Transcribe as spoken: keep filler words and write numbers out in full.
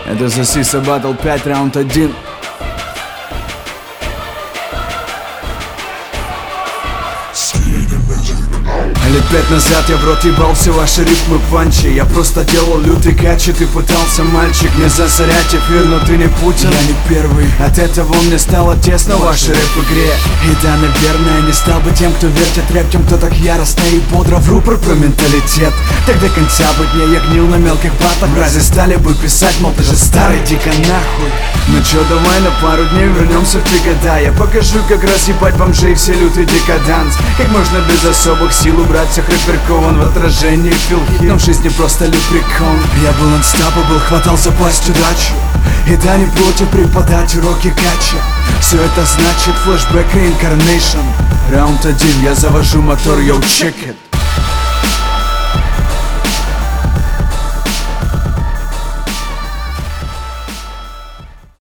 Это Засиса Батл пять, раунд один. Лет пять назад я в рот ебал все ваши рифмы панчи. Я просто делал лютый качи, ты пытался, мальчик, не засорять эфир, но ты не Путин, я не первый. От этого мне стало тесно в вашей рэп-игре. И да, наверное, не стал бы тем, кто вертит рэп, тем, кто так яростно и бодро в рупор про менталитет. Так до конца бы дней я гнил на мелких батах. Разве стали бы писать, мол, ты же старый, дико нахуй. Ну чё, давай на пару дней вернемся в те года. Я покажу, как разъебать бомжей все лютый декаданс. Как можно без особых сил убрать всех рэперкован в отражении филхит. Но в жизни просто лепрекон. Я был unstoppable, хватал запасть удачу. И да, не против преподать уроки кача. Все это значит флешбэк, реинкарнейшн. Раунд один, я завожу мотор, йоу, check it.